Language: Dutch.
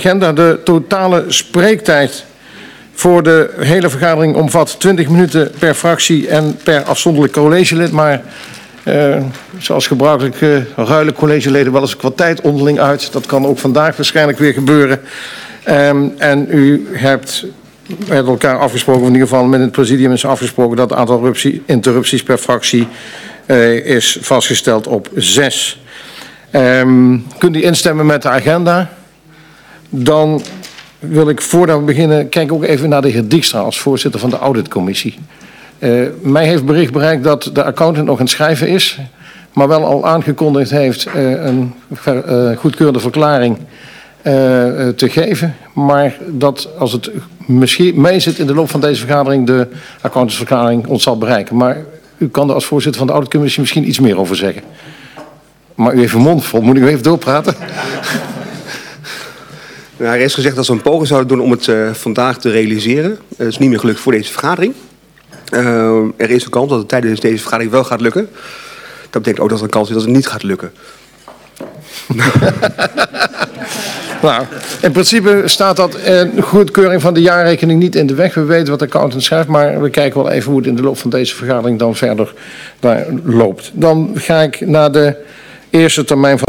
agenda. De totale spreektijd voor de hele vergadering omvat 20 minuten per fractie en per afzonderlijk collegelid. Maar zoals gebruikelijk ruilen collegeleden wel eens wat tijd onderling uit. Dat kan ook vandaag waarschijnlijk weer gebeuren. En u hebt met elkaar afgesproken, of in ieder geval met het presidium is afgesproken, dat het aantal interrupties per fractie is vastgesteld op 6. Kunt u instemmen met de agenda? Dan wil ik, voordat we beginnen, kijken ook even naar de heer Dijkstra als voorzitter van de auditcommissie. Mij heeft bericht bereikt dat de accountant nog aan het schrijven is, maar wel al aangekondigd heeft een goedkeurende verklaring te geven. Maar dat als het misschien mee zit in de loop van deze vergadering, de accountantsverklaring ons zal bereiken. Maar u kan er als voorzitter van de auditcommissie misschien iets meer over zeggen. Maar u heeft een mond vol. Moet ik u even doorpraten? Nou, er is gezegd dat ze een poging zouden doen om het vandaag te realiseren. Dat is niet meer gelukt voor deze vergadering. Er is een kans dat het tijdens deze vergadering wel gaat lukken. Dat betekent ook dat er een kans is dat het niet gaat lukken. Nou, in principe staat dat goedkeuring van de jaarrekening niet in de weg. We weten wat de accountant schrijft, maar we kijken wel even hoe het in de loop van deze vergadering dan verder loopt. Dan ga ik naar de eerste termijn van